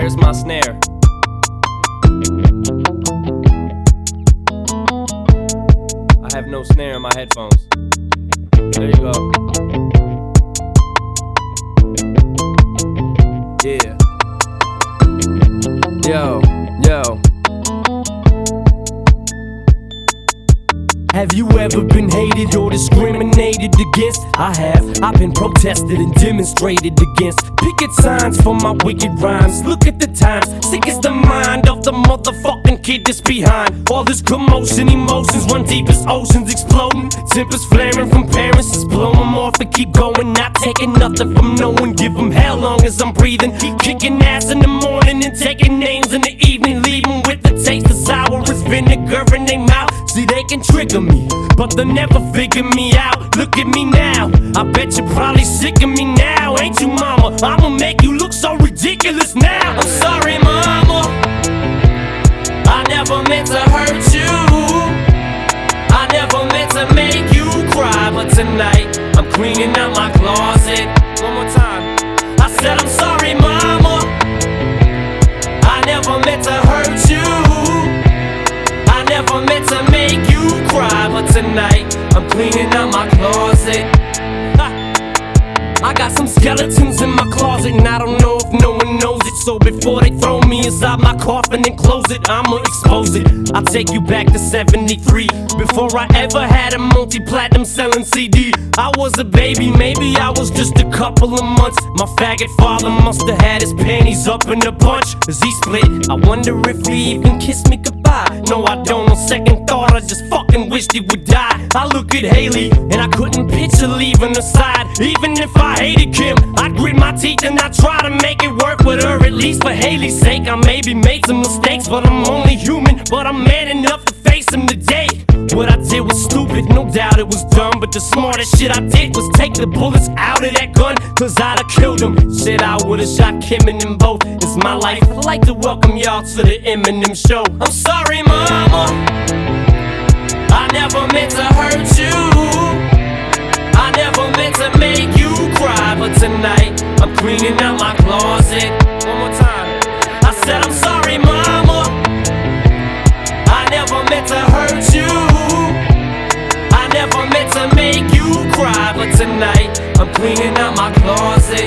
Where's my snare? I have no snare in my headphones. There you go. Yeah. Yo. Have you ever been hated or discriminated against? I have. I've been protested and demonstrated against. Picket signs for my wicked rhymes. Look at the times. Sick is the mind of the motherfucking kid that's behind all this commotion. Emotions run deep as oceans exploding. Tempers flaring from parents. Just blow them off and keep going. Not taking nothing from no one. Give them hell long as I'm breathing. Keep kicking ass in the morning and taking names in the evening. Leaving with the taste of sour as vinegar in their mouth. See, they can trigger me, but they'll never figure me out. Look at me now, I bet you're probably sick of me now. Ain't you, mama? I'ma make you look so ridiculous now. I'm sorry, mama, I never meant to hurt you. I never meant to make you cry, but tonight I'm cleaning out my closet. One more time. I said I'm sorry, mama, I never meant to hurt you. I never meant to make you cry, but tonight I'm cleaning out my closet. I got some skeletons in my closet, and I don't know if no one knows it. So before they throw me inside my coffin and close it, I'ma expose it. I'll take you back to 73, before I ever had a multi-platinum selling CD. I was a baby, maybe I was just a couple of months. My faggot father must have had his panties up in a bunch. As he split, I wonder if he even kissed me goodbye. No, I don't. On second thought, I just fucking wished he would die. I look at Haley, and I couldn't picture leaving her side. Even if I hated Kim, I'd grit my teeth and I'd try to make it work with her. At least for Haley's sake, I maybe made some mistakes, but I'm only human. But I'm man enough to face them today. What I did was stupid, no doubt it was dumb, but the smartest shit I did was take the bullets out of that gun, cause I'd have killed them. Shit, I would've shot Kim and them both. It's my life, I'd like to welcome y'all to the Eminem show. I'm sorry, mama, I never meant to hurt you. I never meant to make you cry, but tonight I'm cleaning out my closet. One more time. I said I'm sorry, mama, I never meant to hurt you. I never meant to make you cry, but tonight I'm cleaning out my closet.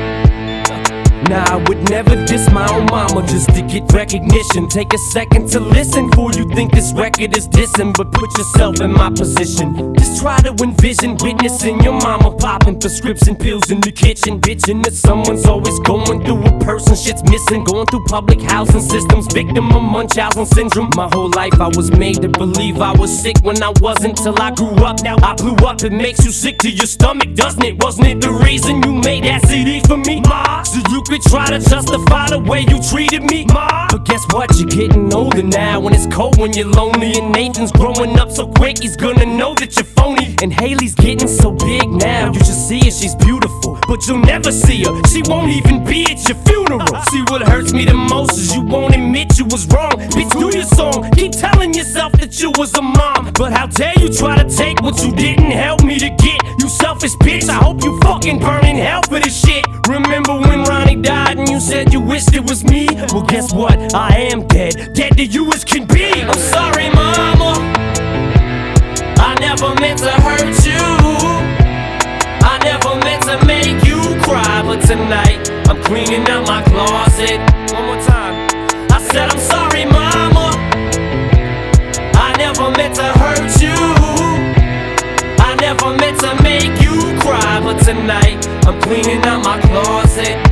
Nah, I would never diss my own mama just to get recognition. Take a second to listen before you think this record is dissing, but put yourself in my position. Just try to envision witnessing your mama popping prescription pills in the kitchen, bitching that someone's always going through a person shit's missing. Going through public housing systems, victim of Munchausen syndrome. My whole life I was made to believe I was sick when I wasn't, till I grew up. Now I blew up. It makes you sick to your stomach, doesn't it? Wasn't it the reason you made that CD for me, ma? So you could try to justify the way you treated me, ma. But guess what? You're getting older now, and it's cold when you're lonely. And Nathan's growing up so quick, he's gonna know that you're phony. And Haley's getting so big now, you should see her, she's beautiful, but you'll never see her. She won't even be at your funeral. See, what hurts me the most is you won't admit you was wrong. Bitch, do your song, keep telling yourself that you was a mom. But how dare you try to take what you didn't help me to get? You selfish bitch, I hope you fucking burn in hell for this shit. Remember when Ronnie died and you said you wished it was me? Well, guess what? I am dead, dead to you as can be. I'm sorry, mama, I never meant to hurt you. I never meant to make you cry, but tonight I'm cleaning out my closet. One more time. I said I'm sorry, mama, I never meant to hurt you. I never meant to make you cry, but tonight I'm cleaning out my closet.